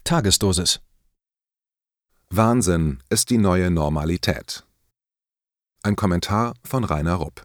Tagesdosis. Wahnsinn ist die neue Normalität. Ein Kommentar von Rainer Rupp.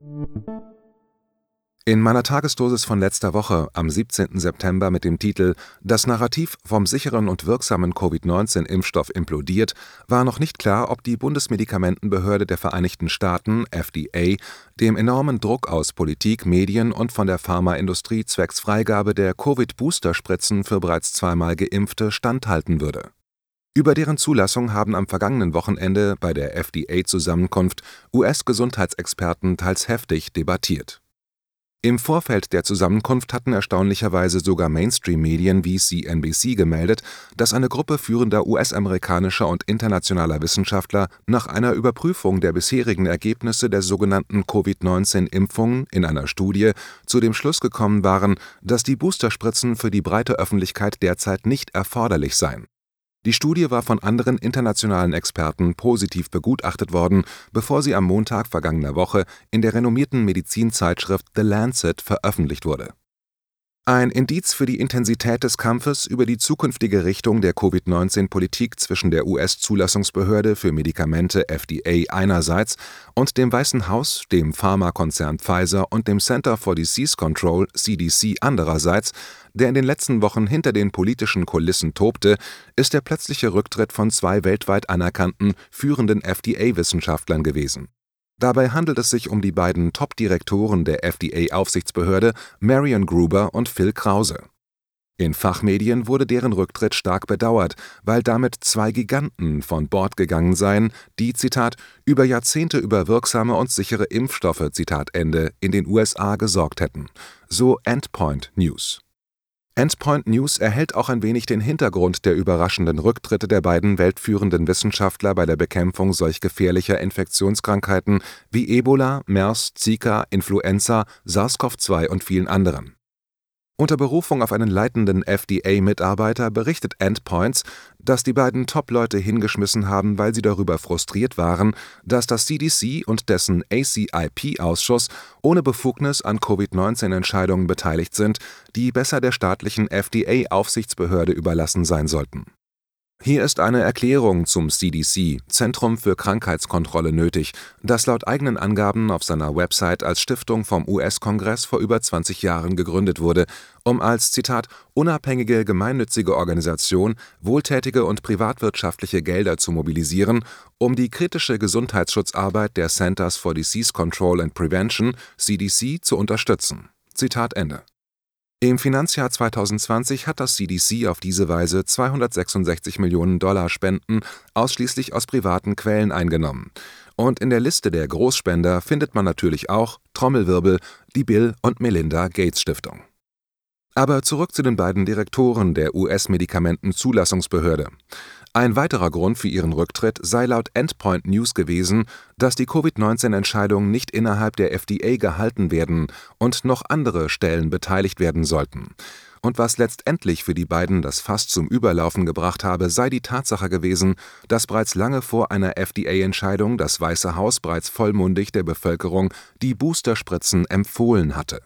In meiner Tagesdosis von letzter Woche am 17. September mit dem Titel »Das Narrativ vom sicheren und wirksamen Covid-19-Impfstoff implodiert« war noch nicht klar, ob die Bundesmedikamentenbehörde der Vereinigten Staaten (FDA) dem enormen Druck aus Politik, Medien und von der Pharmaindustrie zwecks Freigabe der Covid-Booster-Spritzen für bereits zweimal Geimpfte standhalten würde. Über deren Zulassung haben am vergangenen Wochenende bei der FDA-Zusammenkunft US-Gesundheitsexperten teils heftig debattiert. Im Vorfeld der Zusammenkunft hatten erstaunlicherweise sogar Mainstream-Medien wie CNBC gemeldet, dass eine Gruppe führender US-amerikanischer und internationaler Wissenschaftler nach einer Überprüfung der bisherigen Ergebnisse der sogenannten Covid-19-Impfungen in einer Studie zu dem Schluss gekommen waren, dass die Boosterspritzen für die breite Öffentlichkeit derzeit nicht erforderlich seien. Die Studie war von anderen internationalen Experten positiv begutachtet worden, bevor sie am Montag vergangener Woche in der renommierten Medizinzeitschrift The Lancet veröffentlicht wurde. Ein Indiz für die Intensität des Kampfes über die zukünftige Richtung der Covid-19-Politik zwischen der US-Zulassungsbehörde für Medikamente FDA einerseits und dem Weißen Haus, dem Pharmakonzern Pfizer und dem Center for Disease Control (CDC) andererseits, der in den letzten Wochen hinter den politischen Kulissen tobte, ist der plötzliche Rücktritt von zwei weltweit anerkannten, führenden FDA-Wissenschaftlern gewesen. Dabei handelt es sich um die beiden Top-Direktoren der FDA-Aufsichtsbehörde, Marion Gruber und Phil Krause. In Fachmedien wurde deren Rücktritt stark bedauert, weil damit zwei Giganten von Bord gegangen seien, die, Zitat, über Jahrzehnte über wirksame und sichere Impfstoffe, Zitat Ende, in den USA gesorgt hätten. So Endpoint News. Endpoint News erhält auch ein wenig den Hintergrund der überraschenden Rücktritte der beiden weltführenden Wissenschaftler bei der Bekämpfung solch gefährlicher Infektionskrankheiten wie Ebola, MERS, Zika, Influenza, SARS-CoV-2 und vielen anderen. Unter Berufung auf einen leitenden FDA-Mitarbeiter berichtet Endpoints, dass die beiden Top-Leute hingeschmissen haben, weil sie darüber frustriert waren, dass das CDC und dessen ACIP-Ausschuss ohne Befugnis an Covid-19-Entscheidungen beteiligt sind, die besser der staatlichen FDA-Aufsichtsbehörde überlassen sein sollten. Hier ist eine Erklärung zum CDC, Zentrum für Krankheitskontrolle, nötig, das laut eigenen Angaben auf seiner Website als Stiftung vom US-Kongress vor über 20 Jahren gegründet wurde, um als, Zitat, unabhängige gemeinnützige Organisation wohltätige und privatwirtschaftliche Gelder zu mobilisieren, um die kritische Gesundheitsschutzarbeit der Centers for Disease Control and Prevention, CDC, zu unterstützen. Zitat Ende. Im Finanzjahr 2020 hat das CDC auf diese Weise $266 Millionen Spenden ausschließlich aus privaten Quellen eingenommen. Und in der Liste der Großspender findet man natürlich auch, Trommelwirbel, die Bill und Melinda Gates Stiftung. Aber zurück zu den beiden Direktoren der US-Medikamentenzulassungsbehörde. Ein weiterer Grund für ihren Rücktritt sei laut Endpoint News gewesen, dass die Covid-19-Entscheidungen nicht innerhalb der FDA gehalten werden und noch andere Stellen beteiligt werden sollten. Und was letztendlich für die beiden das Fass zum Überlaufen gebracht habe, sei die Tatsache gewesen, dass bereits lange vor einer FDA-Entscheidung das Weiße Haus bereits vollmundig der Bevölkerung die Boosterspritzen empfohlen hatte.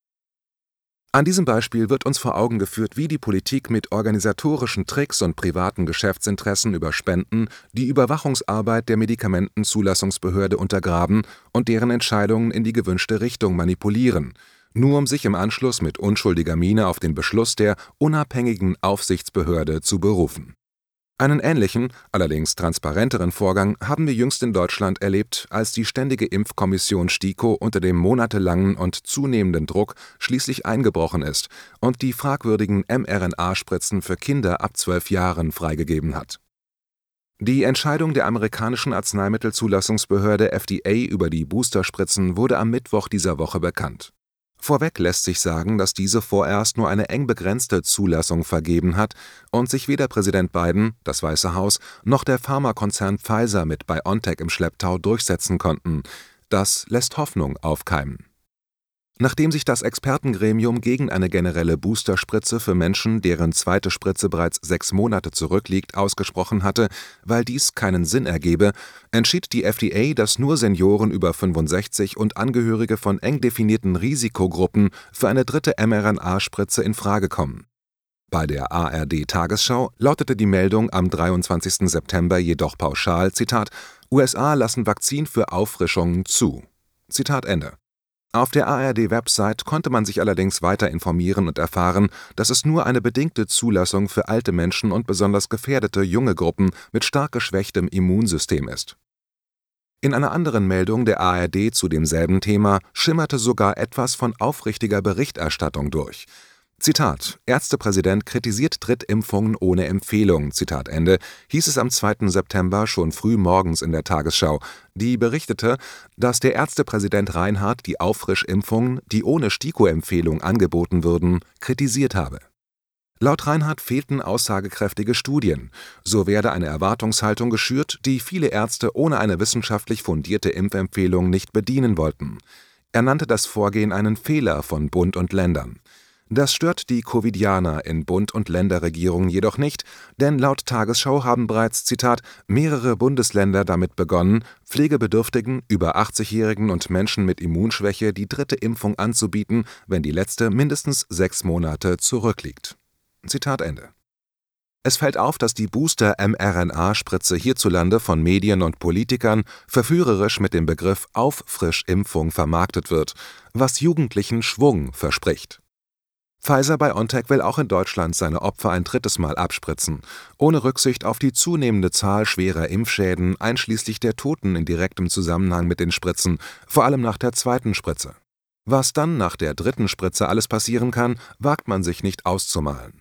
An diesem Beispiel wird uns vor Augen geführt, wie die Politik mit organisatorischen Tricks und privaten Geschäftsinteressen über Spenden die Überwachungsarbeit der Medikamentenzulassungsbehörde untergraben und deren Entscheidungen in die gewünschte Richtung manipulieren, nur um sich im Anschluss mit unschuldiger Miene auf den Beschluss der unabhängigen Aufsichtsbehörde zu berufen. Einen ähnlichen, allerdings transparenteren Vorgang haben wir jüngst in Deutschland erlebt, als die Ständige Impfkommission STIKO unter dem monatelangen und zunehmenden Druck schließlich eingebrochen ist und die fragwürdigen mRNA-Spritzen für Kinder ab 12 Jahren freigegeben hat. Die Entscheidung der amerikanischen Arzneimittelzulassungsbehörde FDA über die Boosterspritzen wurde am Mittwoch dieser Woche bekannt. Vorweg lässt sich sagen, dass diese vorerst nur eine eng begrenzte Zulassung vergeben hat und sich weder Präsident Biden, das Weiße Haus, noch der Pharmakonzern Pfizer mit BioNTech im Schlepptau durchsetzen konnten. Das lässt Hoffnung aufkeimen. Nachdem sich das Expertengremium gegen eine generelle Boosterspritze für Menschen, deren zweite Spritze bereits 6 Monate zurückliegt, ausgesprochen hatte, weil dies keinen Sinn ergebe, entschied die FDA, dass nur Senioren über 65 und Angehörige von eng definierten Risikogruppen für eine dritte mRNA-Spritze in Frage kommen. Bei der ARD-Tagesschau lautete die Meldung am 23. September jedoch pauschal, Zitat, USA lassen Vakzin für Auffrischungen zu. Zitat Ende. Auf der ARD-Website konnte man sich allerdings weiter informieren und erfahren, dass es nur eine bedingte Zulassung für alte Menschen und besonders gefährdete junge Gruppen mit stark geschwächtem Immunsystem ist. In einer anderen Meldung der ARD zu demselben Thema schimmerte sogar etwas von aufrichtiger Berichterstattung durch. Zitat: Ärztepräsident kritisiert Drittimpfungen ohne Empfehlung, Zitat Ende, hieß es am 2. September schon früh morgens in der Tagesschau, die berichtete, dass der Ärztepräsident Reinhardt die Auffrischimpfungen, die ohne STIKO-Empfehlung angeboten würden, kritisiert habe. Laut Reinhardt fehlten aussagekräftige Studien, so werde eine Erwartungshaltung geschürt, die viele Ärzte ohne eine wissenschaftlich fundierte Impfempfehlung nicht bedienen wollten. Er nannte das Vorgehen einen Fehler von Bund und Ländern. Das stört die Covidianer in Bund- und Länderregierungen jedoch nicht, denn laut Tagesschau haben bereits, Zitat, mehrere Bundesländer damit begonnen, Pflegebedürftigen, über 80-Jährigen und Menschen mit Immunschwäche die dritte Impfung anzubieten, wenn die letzte mindestens 6 Monate zurückliegt. Zitat Ende. Es fällt auf, dass die Booster-mRNA-Spritze hierzulande von Medien und Politikern verführerisch mit dem Begriff Auffrischimpfung vermarktet wird, was Jugendlichen Schwung verspricht. Pfizer-BioNTech will auch in Deutschland seine Opfer ein drittes Mal abspritzen, ohne Rücksicht auf die zunehmende Zahl schwerer Impfschäden, einschließlich der Toten in direktem Zusammenhang mit den Spritzen, vor allem nach der zweiten Spritze. Was dann nach der dritten Spritze alles passieren kann, wagt man sich nicht auszumalen.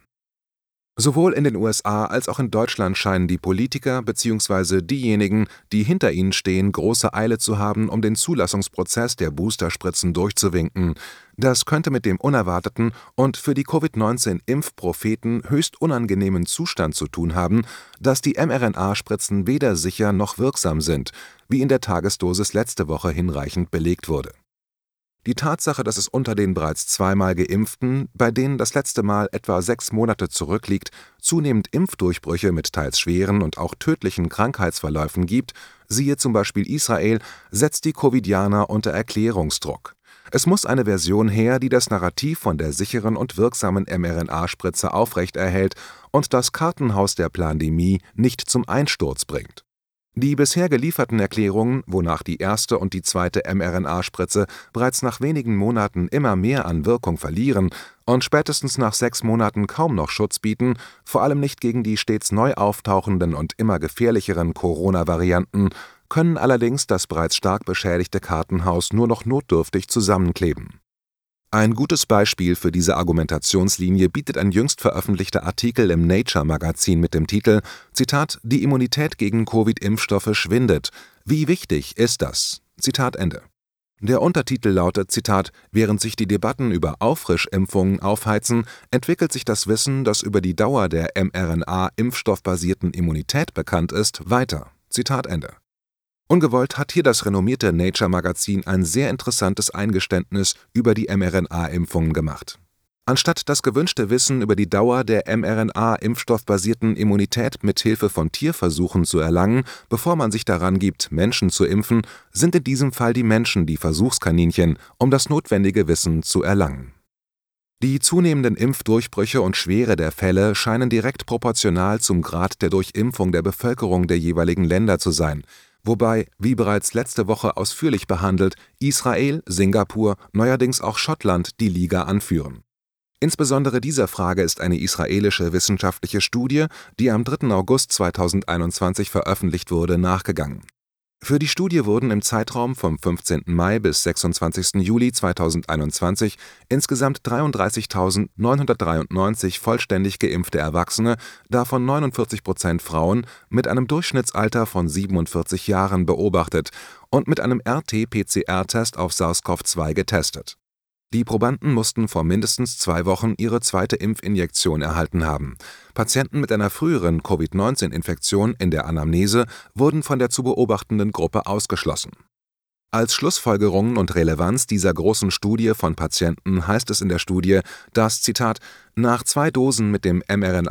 Sowohl in den USA als auch in Deutschland scheinen die Politiker bzw. diejenigen, die hinter ihnen stehen, große Eile zu haben, um den Zulassungsprozess der Boosterspritzen durchzuwinken. Das könnte mit dem unerwarteten und für die Covid-19-Impfpropheten höchst unangenehmen Zustand zu tun haben, dass die mRNA-Spritzen weder sicher noch wirksam sind, wie in der Tagesdosis letzte Woche hinreichend belegt wurde. Die Tatsache, dass es unter den bereits zweimal Geimpften, bei denen das letzte Mal etwa 6 Monate zurückliegt, zunehmend Impfdurchbrüche mit teils schweren und auch tödlichen Krankheitsverläufen gibt, siehe zum Beispiel Israel, setzt die Covidianer unter Erklärungsdruck. Es muss eine Version her, die das Narrativ von der sicheren und wirksamen mRNA-Spritze aufrechterhält und das Kartenhaus der Plandemie nicht zum Einsturz bringt. Die bisher gelieferten Erklärungen, wonach die erste und die zweite mRNA-Spritze bereits nach wenigen Monaten immer mehr an Wirkung verlieren und spätestens nach 6 Monaten kaum noch Schutz bieten, vor allem nicht gegen die stets neu auftauchenden und immer gefährlicheren Corona-Varianten, können allerdings das bereits stark beschädigte Kartenhaus nur noch notdürftig zusammenkleben. Ein gutes Beispiel für diese Argumentationslinie bietet ein jüngst veröffentlichter Artikel im Nature-Magazin mit dem Titel Zitat: Die Immunität gegen Covid-Impfstoffe schwindet. Wie wichtig ist das? Zitat Ende. Der Untertitel lautet, Zitat, während sich die Debatten über Auffrischimpfungen aufheizen, entwickelt sich das Wissen, das über die Dauer der mRNA-impfstoffbasierten Immunität bekannt ist, weiter. Zitat Ende. Ungewollt hat hier das renommierte Nature-Magazin ein sehr interessantes Eingeständnis über die mRNA-Impfungen gemacht. Anstatt das gewünschte Wissen über die Dauer der mRNA-impfstoffbasierten Immunität mit Hilfe von Tierversuchen zu erlangen, bevor man sich daran gibt, Menschen zu impfen, sind in diesem Fall die Menschen die Versuchskaninchen, um das notwendige Wissen zu erlangen. Die zunehmenden Impfdurchbrüche und Schwere der Fälle scheinen direkt proportional zum Grad der Durchimpfung der Bevölkerung der jeweiligen Länder zu sein, wobei, wie bereits letzte Woche ausführlich behandelt, Israel, Singapur, neuerdings auch Schottland die Liga anführen. Insbesondere dieser Frage ist eine israelische wissenschaftliche Studie, die am 3. August 2021 veröffentlicht wurde, nachgegangen. Für die Studie wurden im Zeitraum vom 15. Mai bis 26. Juli 2021 insgesamt 33.993 vollständig geimpfte Erwachsene, davon 49% Frauen, mit einem Durchschnittsalter von 47 Jahren beobachtet und mit einem RT-PCR-Test auf SARS-CoV-2 getestet. Die Probanden mussten vor mindestens 2 Wochen ihre zweite Impfinjektion erhalten haben. Patienten mit einer früheren Covid-19-Infektion in der Anamnese wurden von der zu beobachtenden Gruppe ausgeschlossen. Als Schlussfolgerungen und Relevanz dieser großen Studie von Patienten heißt es in der Studie, dass, Zitat, nach 2 Dosen mit dem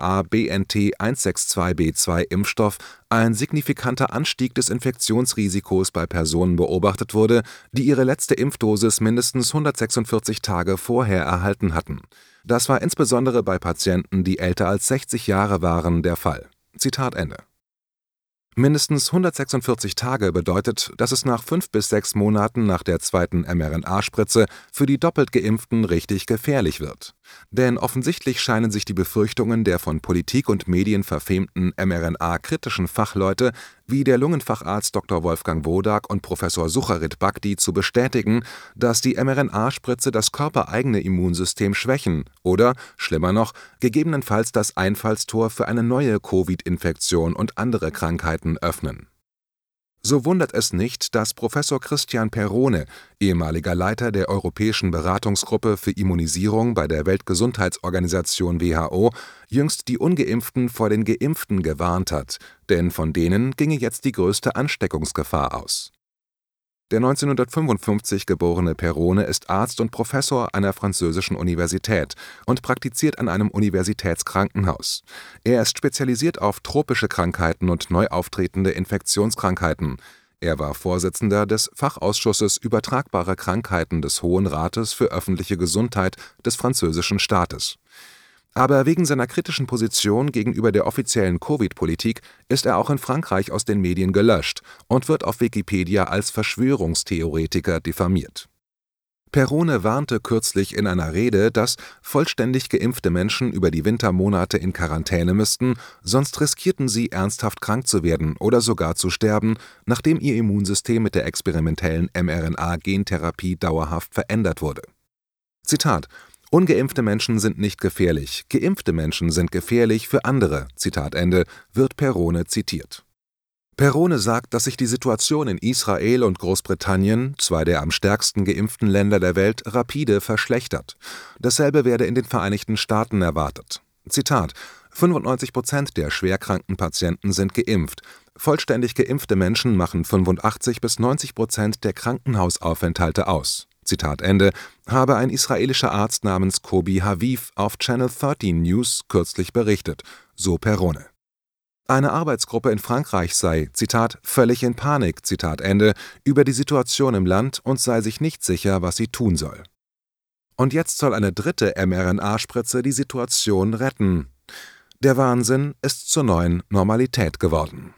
mRNA-BNT162b2-Impfstoff ein signifikanter Anstieg des Infektionsrisikos bei Personen beobachtet wurde, die ihre letzte Impfdosis mindestens 146 Tage vorher erhalten hatten. Das war insbesondere bei Patienten, die älter als 60 Jahre waren, der Fall. Zitat Ende. Mindestens 146 Tage bedeutet, dass es nach 5 bis 6 Monaten nach der zweiten mRNA-Spritze für die doppelt Geimpften richtig gefährlich wird. Denn offensichtlich scheinen sich die Befürchtungen der von Politik und Medien verfemten mRNA-kritischen Fachleute wie der Lungenfacharzt Dr. Wolfgang Wodak und Professor Sucharit Bhakdi zu bestätigen, dass die mRNA-Spritze das körpereigene Immunsystem schwächen oder, schlimmer noch, gegebenenfalls das Einfallstor für eine neue Covid-Infektion und andere Krankheiten öffnen. So wundert es nicht, dass Professor Christian Perrone, ehemaliger Leiter der Europäischen Beratungsgruppe für Immunisierung bei der Weltgesundheitsorganisation WHO, jüngst die Ungeimpften vor den Geimpften gewarnt hat, denn von denen ginge jetzt die größte Ansteckungsgefahr aus. Der 1955 geborene Perrone ist Arzt und Professor einer französischen Universität und praktiziert an einem Universitätskrankenhaus. Er ist spezialisiert auf tropische Krankheiten und neu auftretende Infektionskrankheiten. Er war Vorsitzender des Fachausschusses Übertragbare Krankheiten des Hohen Rates für öffentliche Gesundheit des französischen Staates. Aber wegen seiner kritischen Position gegenüber der offiziellen Covid-Politik ist er auch in Frankreich aus den Medien gelöscht und wird auf Wikipedia als Verschwörungstheoretiker diffamiert. Perrone warnte kürzlich in einer Rede, dass vollständig geimpfte Menschen über die Wintermonate in Quarantäne müssten, sonst riskierten sie, ernsthaft krank zu werden oder sogar zu sterben, nachdem ihr Immunsystem mit der experimentellen mRNA-Gentherapie dauerhaft verändert wurde. Zitat: Ungeimpfte Menschen sind nicht gefährlich, geimpfte Menschen sind gefährlich für andere, Zitat Ende, wird Perrone zitiert. Perrone sagt, dass sich die Situation in Israel und Großbritannien, zwei der am stärksten geimpften Länder der Welt, rapide verschlechtert. Dasselbe werde in den Vereinigten Staaten erwartet. Zitat: 95% der schwerkranken Patienten sind geimpft. Vollständig geimpfte Menschen machen 85-90% der Krankenhausaufenthalte aus. Zitat Ende, habe ein israelischer Arzt namens Kobi Haviv auf Channel 13 News kürzlich berichtet, so Perrone. Eine Arbeitsgruppe in Frankreich sei, Zitat, völlig in Panik, Zitat Ende, über die Situation im Land und sei sich nicht sicher, was sie tun soll. Und jetzt soll eine dritte mRNA-Spritze die Situation retten. Der Wahnsinn ist zur neuen Normalität geworden.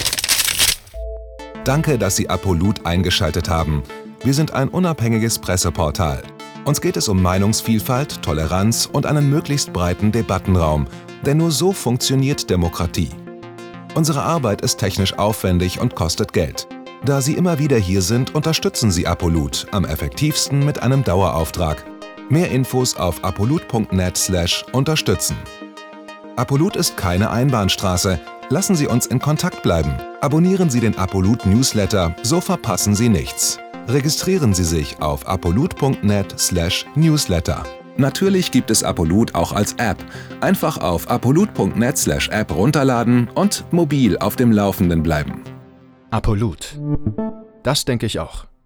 Danke, dass Sie Apolut eingeschaltet haben. Wir sind ein unabhängiges Presseportal. Uns geht es um Meinungsvielfalt, Toleranz und einen möglichst breiten Debattenraum, denn nur so funktioniert Demokratie. Unsere Arbeit ist technisch aufwendig und kostet Geld. Da Sie immer wieder hier sind, unterstützen Sie Apolut am effektivsten mit einem Dauerauftrag. Mehr Infos auf apolut.net/unterstützen. Apolut ist keine Einbahnstraße. Lassen Sie uns in Kontakt bleiben. Abonnieren Sie den Apolut Newsletter, so verpassen Sie nichts. Registrieren Sie sich auf apolut.net/newsletter. Natürlich gibt es Apolut auch als App. Einfach auf apolut.net/app runterladen und mobil auf dem Laufenden bleiben. Apolut. Das denke ich auch.